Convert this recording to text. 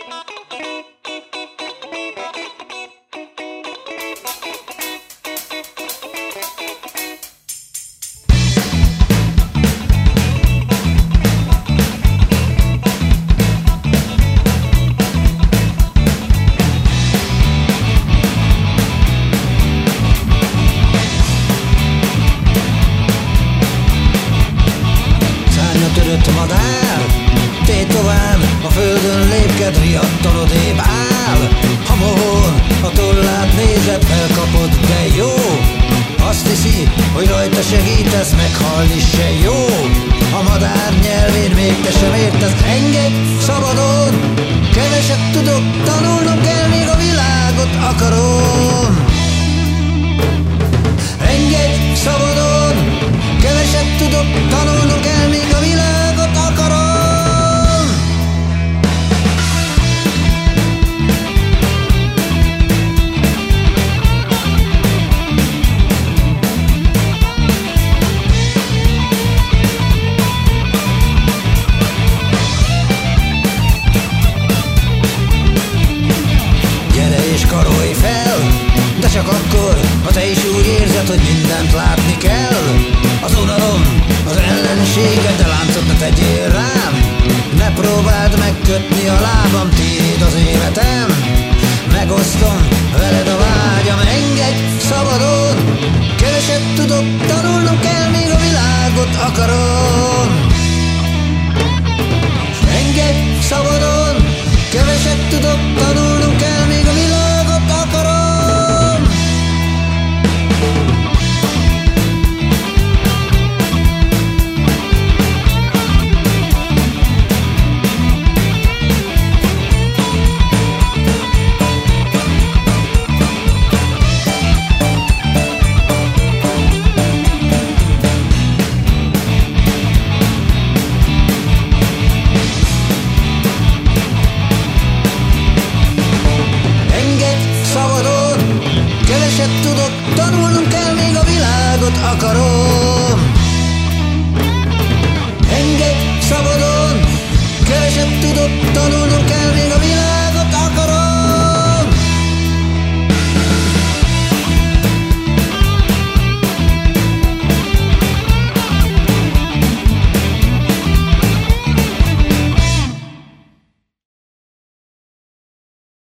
Törött madár, tétován a földön lépked, riadtan odébb áll. Ha mohón a tollát nézed, elkapod, de jó. Azt hiszi, hogy rajta segítesz, meghalni se jó. A madár nyelvén még te sem értesz, engedj szabadon. Keveset tudok, tanulnom kell, még a világot akarom. Engedj szabadon, keveset tudok, tanulnom kell, még a világot.